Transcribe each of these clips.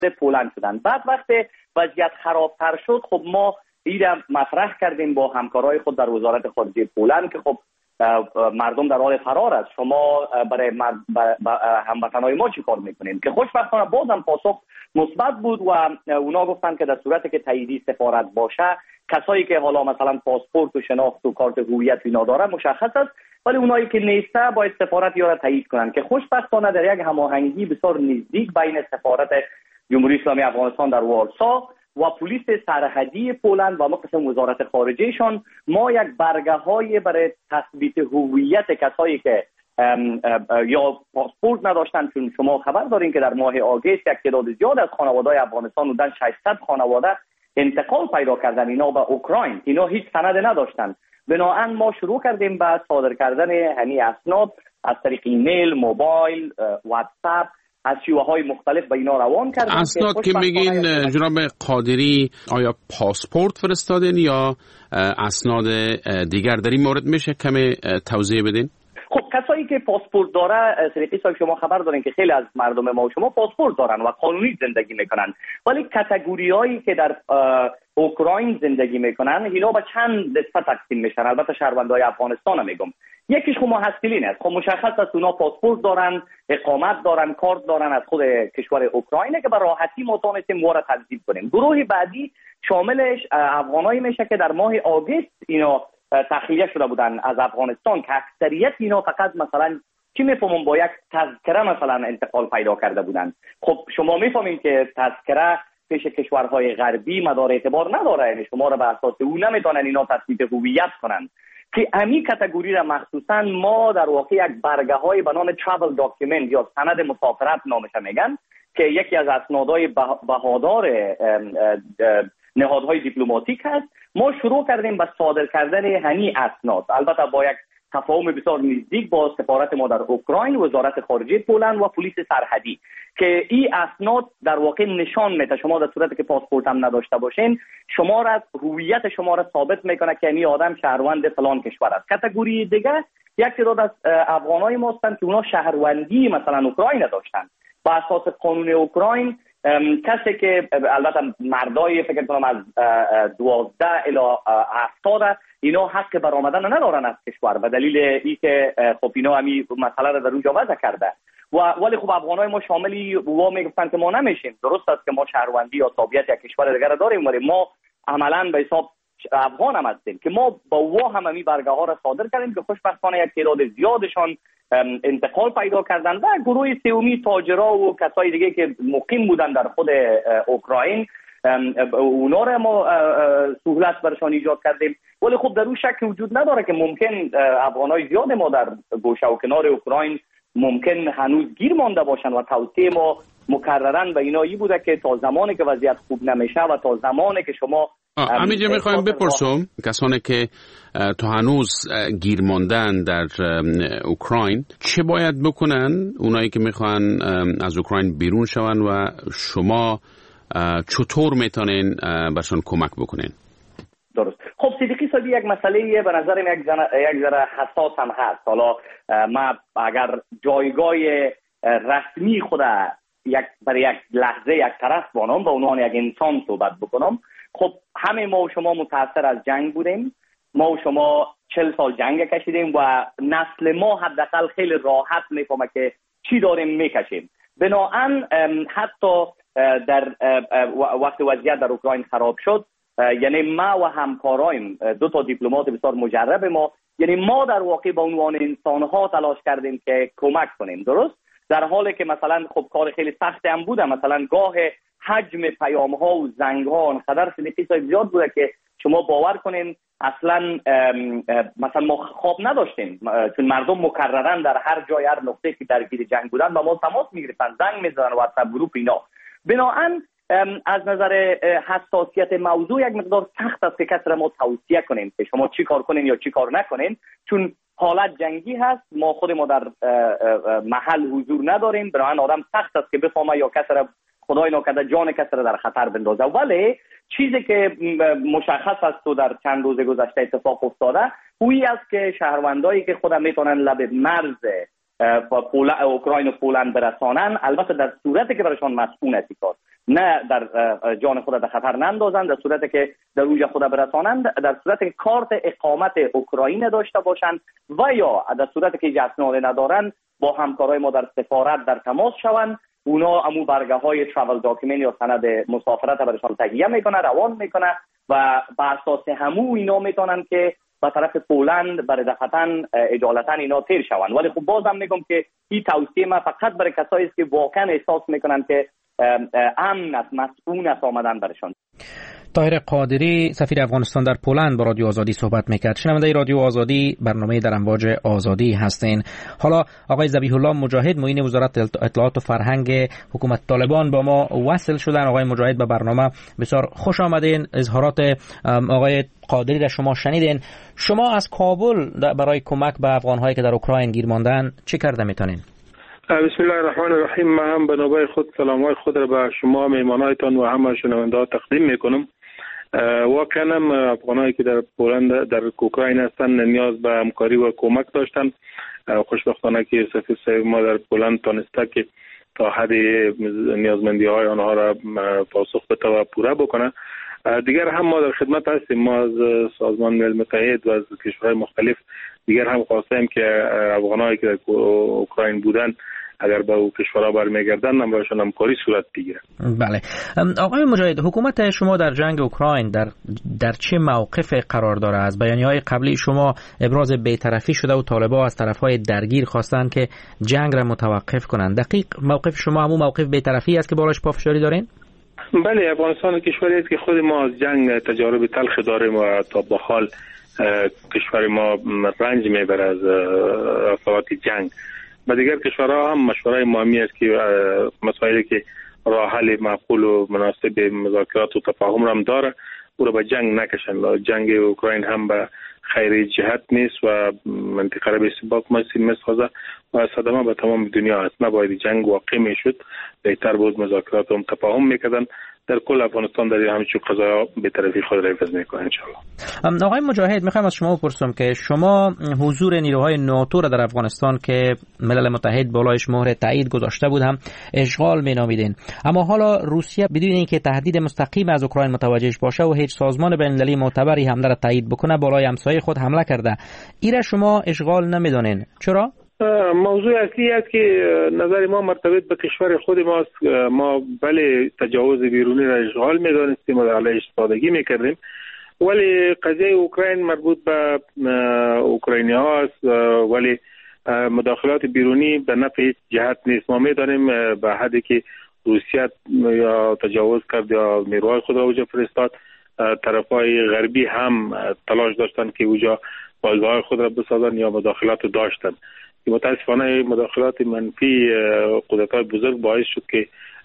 پولند شدن. بعد وقتی وضعیت خرابتر شد خب ما این مطرح کردیم با همکارای خود در وزارت خارجه پولند که خب مردم در حال فرار است، شما برای هموطنان ما چی کار میکنین؟ که خوشبختانه بازم پاسخ مثبت بود و اونا گفتن که در صورتی که تاییدی سفارت باشه کسایی که حالا مثلا پاسپورت و شناخت و کارت هویت اینا داره مشخص است، ولی اونایی که نیسته باید سفارت یا را تایید کنن که خوشبختانه در یک هماهنگی بسیار نزدیک بین سفارت جمهوری اسلامی افغانستان در وارسا و پلیس سرحدی پولند و قسم وزارت خارجهشان ما یک برگه های برای تثبیت هویت کسایی که یا پاسپورت نداشتن، چون شما خبر دارین که در ماه آگوست یک تعداد زیاد از خانواده‌های افغانستان بودن، 600 خانواده انتقال پیدا کردن اینا به اوکراین، اینا هیچ سند نداشتن. بنابراین ما شروع کردیم به صادر کردن همین اسناد از طریق ایمیل، موبایل، واتساپ، از شیوه‌های مختلف به اینا روان کردیم. اسناد که میگین جناب قادری آیا پاسپورت فرستادین یا اسناد دیگر در این مورد میشه کمی توضیح بدین؟ خب کسایی که پاسپورت داره سریقی صاحب شما خبر دارین که خیلی از مردم ما و شما پاسپورت دارن و قانونی زندگی میکنن، ولی کاتگوریایی که در اوکراین زندگی میکنن اینا به چند دسته تقسیم میشن. البته شهروندای افغانستان میگم، یکیش خب محصلین است، خب مشخص است اونا پاسپورت دارن، اقامت دارن، کارت دارن از خود کشور اوکراین که به راحتی ما تونستیم وارد تنظیم کنیم. گروه بعدی شاملش افغانایی میشه که در ماه آگوست اینا تخلیه شده بودن از افغانستان که اکثریت اینا فقط مثلا چی میفهمون با یک تذکره مثلا انتقال پیدا کرده بودن. خب شما میفهمین که تذکره پیش کشورهای غربی مدار اعتبار نداره، یعنی شما را به اساس اون نمیتونن اینا تثبیت هویت کنن که امی کاتگوری را مخصوصا ما در واقع یک برگه های به نام travel document یا سند مسافرت نامش میگن که یکی از اسنادهای بهادار نهادهای دیپلماتیک هست. ما شروع کردیم به صادر کردن همین اسناد، البته با یک تفاهم بسیار نزدیک با سفارت ما در اوکراین، وزارت خارجه پولند و پلیس سرحدی که این اسناد در واقع نشان میده شما در صورتی که پاسپورت هم نداشته باشین شما را هویت شما را ثابت میکنه که این آدم شهروند فلان کشور است. کاتگوری دیگه یک تعداد از افغانای ما هستند که اونا شهروندی مثلا اوکراین داشتن، با اساس قانون اوکراین کسی که البته مردای فکر کنم از 12 الی 70 اینا حق برآمدن ندارن از کشور به دلیل اینکه خب اینا همین مسئله رو در اونجا وضع کرده ولی خب افغانای ما شاملی و میگفتن که ما نمیشیم. درست است که ما شهروندی یا تابعیت یک کشور دیگر داریم ولی ما عملاً به حساب افغان هم هستیم که ما با و همین برگه ها را صادر کردیم که خوشبختانه یک تعداد زیادشان انتقال پیدا کردن و گروه سومی تاجرها و کسای دیگه که مقیم بودن در خود اوکراین اونا را ما سهولت برشان ایجاد کردیم. ولی خب در اون شک وجود نداره که ممکن افغانای زیاد ما در گوشه و کنار اوکراین ممکن هنوز گیر مانده باشن و توصیه ما مکررن به اینایی بوده که تا زمانی که وضعیت خوب نمیشه و تا زمانی که شما همینجا میخوایم بپرسم کسانی که تا هنوز گیر ماندن در اوکراین چه باید بکنن؟ اونایی که میخوان از اوکراین بیرون شون و شما چطور میتونین برشان کمک بکنین؟ درست. خب صدیقی صاحبی یک مسئله به نظرم یک ذره حساس هم هست. حالا ما اگر جایگاه رسمی خود برای یک لحظه یک طرف بانم با عنوان یک انسان صحبت بکنم، خب همه ما و شما متاثر از جنگ بودیم، ما و شما 40 سال جنگ کشیدیم و نسل ما حداقل خیلی راحت میفهمه که چی داریم میکشیم. بنابراین حتی در وقت وضعیت در اوکراین خراب شد، یعنی ما و همکارایم 2 دیپلمات بسیار مجرب ما، یعنی ما در واقع به عنوان انسان‌ها تلاش کردیم که کمک کنیم. درست؟ در حالی که مثلا خب کار خیلی سختی هم بوده، مثلا گاه حجم پیام‌ها و زنگ‌ها انقدر زیاد بوده که شما باور کنین اصلا مثلا ما خواب نداشتیم، چون مردم مکررن در هر جای هر نقطه که درگیر جنگ بودن با ما تماس میگرفتن، زنگ میزدن واتساپ گروپ اینا. بنابراین از نظر حساسیت موضوع یک مقدار سخت است که کسی را ما توصیه کنیم که شما چی کار کنین یا چی کار نکنین، چون حالت جنگی هست، ما خود ما در محل حضور نداریم. بنابراین آدم سخت است که بفهمه یا کسی را خدای ناکرده جان کسی را در خطر بندازه. ولی چیزی که مشخص است و در چند روز گذشته اتفاق افتاده اویی است که شهروندایی که خودم میتونن لب مرز اوکراین و پولند برسانن، البته در صورتی که برایشان مسئول است کار، نه در جان خود در خطر نندازند، در صورتی که در اوج خود برسانند، در صورتی که کارت اقامت اوکراین داشته باشند و یا در صورتی که اسناد ندارند با همکارای ما در سفارت در تماس شوند. اونا امو برگه های ترافل داکیومنت یا سند مسافرت برشان تهیه میکنه، روان میکنه و بر اساس همو اینا میتونن که به طرف پولند برای دفتن اجالتا اینا تیر شوند. ولی خب بازم میگم که این توصیه ما فقط برای کسایی است که واقعا احساس میکنن که امن است، مسئول است آمدن برشان. طاهر قادری سفیر افغانستان در پولند با رادیو آزادی صحبت میکرد. شنونده رادیو آزادی، برنامه در امواج آزادی هستین. حالا آقای ذبیح الله مجاهد معین وزارت اطلاعات و فرهنگ حکومت طالبان با ما وصل شدن. آقای مجاهد به برنامه بسیار خوش آمدین. اظهارات آقای قادری را شما شنیدین. شما از کابل برای کمک به افغان‌هایی که در اوکراین گیر ماندن چه کرده میتونین؟ بسم الله الرحمن الرحیم. من هم به نوبه خود سلام‌های خود را به شما میهمانایتان و همه شنونده‌ها تقدیم میکنم. واقعا افغانایی که در پولند در اوکراین هستند نیاز به همکاری و کمک داشتند. خوشبختانه که سفیر ما در پولند تانسته که تا حد نیازمندی‌های آنها را پاسخ بده و پوره بکنه. دیگر هم ما در خدمت هستیم. ما از سازمان ملل متحد و از کشورهای مختلف دیگر هم خواستیم که افغانایی که در اوکراین بودن اگر به او کشورها برمیگردن هم برایشان همکاری صورت بگیره. بله. آقای مجاهد، حکومت شما در جنگ اوکراین در چه موقف قرار داره؟ از بیانیه‌های قبلی شما ابراز بی‌طرفی شده و طالبان از طرف‌های درگیر خواستن که جنگ را متوقف کنند. دقیق موقف شما همون موقف بی‌طرفی است که بالاش پافشاری دارین؟ بله، افغانستان کشوری است که خود ما از جنگ تجارب تلخ داریم و تا به حال کشور ما رنج میبره از اثرات جنگ. و دیگر کشورها هم مشورای مهمی است که مسائلی که راه حل معقول و مناسب مذاکرات و تفاهم را هم داره او را به جنگ نکشند. جنگ اوکراین هم به خیر جهت نیست و منطقه را به سباق میسازه و صدمه به تمام دنیا است. نباید جنگ واقع میشد، بهتر بود مذاکرات و تفاهم میکردن. در کل افغانستان در همچون قضایا به طرفی خود را حفظ میکنه انشالله. آقای مجاهد، میخوام از شما بپرسم که شما حضور نیروهای ناتو را در افغانستان که ملل متحد بالایش مهر تایید گذاشته بود هم اشغال مینامیدین، اما حالا روسیه بدون اینکه تهدید مستقیم از اوکراین متوجهش باشه و هیچ سازمان بین‌المللی معتبری حمله را تایید بکنه بالای همسایه خود حمله کرده. ایره شما اشغال نمیدونین، چرا؟ موضوع اصلی است که نظر ما مرتبط به کشور خود ماست. ما بله تجاوز بیرونی را اشغال می‌دانستیم و علیه استفاده می‌کردیم، ولی قضیه اوکراین مربوط به اوکراینی هاست، ولی مداخلات بیرونی به نفع هیچ جهت نیست. ما می‌دانیم به حدی که روسیه یا تجاوز کرد یا نیروهای خود را اونجا فرستاد، طرفای غربی هم تلاش داشتند که اونجا پایگاه خود را بسازند یا مداخلات داشتند. متاسفانه مداخلات منفی قدرت‌های بزرگ باعث شد که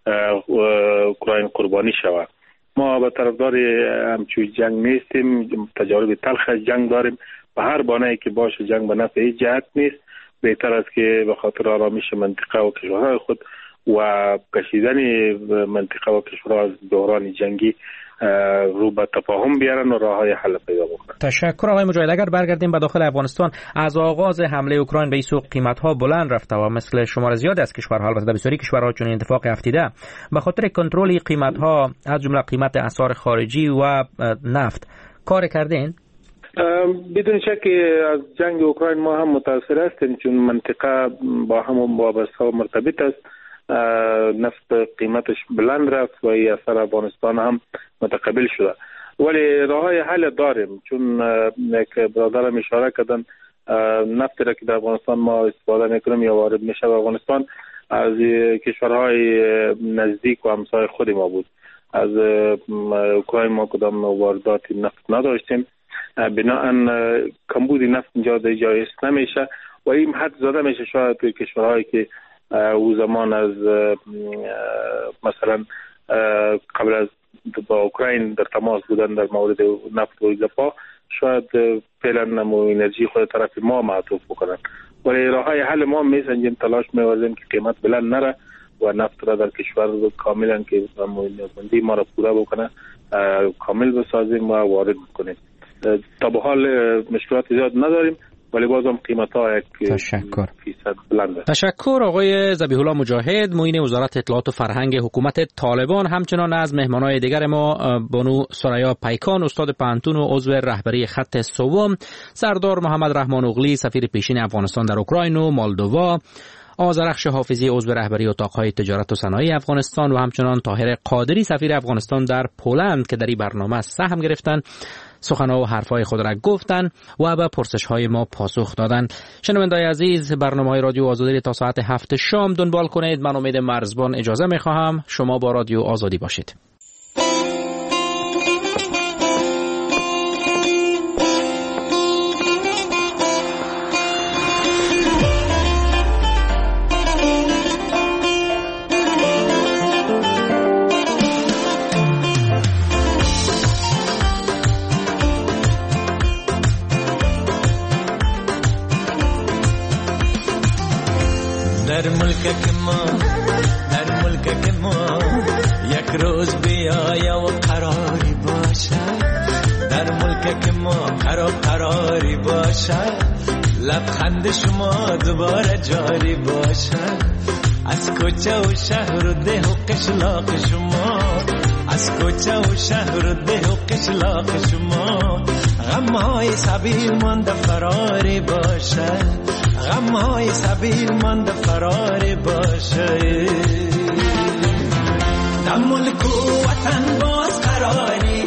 اوکراین قربانی شود. ما به طرفدار همچون جنگ نیستیم، تجارب تلخ جنگ داریم و هر بانه‌ای که باشه جنگ به نفع هیچ جهت نیست. بهتر است که به خاطر آرامش منطقه و کشورهای خود و کشیدن منطقه و کشورها از دوران جنگی رو به تفاهم بیارن و راههای حل پیدا بکنن. تشکر آقای مجاهد. اگر برگردیم به داخل افغانستان، از آغاز حمله اوکراین به این سوق قیمت‌ها بلند رفته و مثل شمار زیاد از کشورها، البته بسیاری کشورها چون اتفاق افتیده، به خاطر کنترل قیمت‌ها از جمله قیمت اسعار خارجی و نفت کار کردین؟ بدون شک از جنگ اوکراین ما هم متاثر هستیم چون منطقه با هم وابسته و مرتبط است. نفت قیمتش بلند رفت و این اثر افغانستان هم متقبل شده، ولی راههای حل داریم. چون یک برادرم اشاره کردن نفت را که در افغانستان ما استفاده میکنیم یا وارد میشه به افغانستان از کشورهای نزدیک و همسایه خود ما بود. از اوکراین ما کدام واردات نفت نداشتیم، بناهن کمبود نفت اینجا جایز نمیشه و این حد زده میشه شاید توی کشورهایی که او زمان از مثلا قبل از با اوکراین در تماس بودن در مورد نفت و اضافه شاید فعلا نمو انرژی خود طرف ما معطوف بکنن، ولی راههای حل ما میسنجیم، تلاش می‌ورزیم که قیمت بلند نره و نفت را در کشور کاملا که نیازمندی ما را پوره بکنه کامل بسازیم و وارد بکنیم. تا به حال مشکلات زیاد نداریم، ولی بازم قیمت‌ها یک تشکر فیصد بلنده. تشکر آقای ذبیح الله مجاهد، معین وزارت اطلاعات و فرهنگ حکومت طالبان. همچنان از مهمانای دیگر ما بانو ثریا پیکان، استاد پانتون و عضو رهبری خط سوم، سردار محمد رحمان اغلی، سفیر پیشین افغانستان در اوکراین و مولدووا، آذرخش حافظی، عضو رهبری اتاقهای تجارت و صنایع افغانستان و همچنان طاهر قادری، سفیر افغانستان در پولند که در این برنامه سهم گرفتن، سخنها و حرفهای خود را گفتن و به پرسش‌های ما پاسخ دادن. شنوندگان عزیز، برنامه‌های رادیو آزادی تا ساعت 7 شام دنبال کنید. من امید مرزبان اجازه می‌خواهم. شما با رادیو آزادی باشید. در ملک ما یک روز بیایا و قراری باشه، در ملک ما قراری باشه، لبخند شما دوباره جاری باشه، از کوچه و شهر و ده و قشلاق شما، از کوچه و شهر و ده و قشلاق شما، غمهای سبیل مانده فراری باشه، غمهای سبیل مانده فراری باشه، در ملک و وطن باز قراری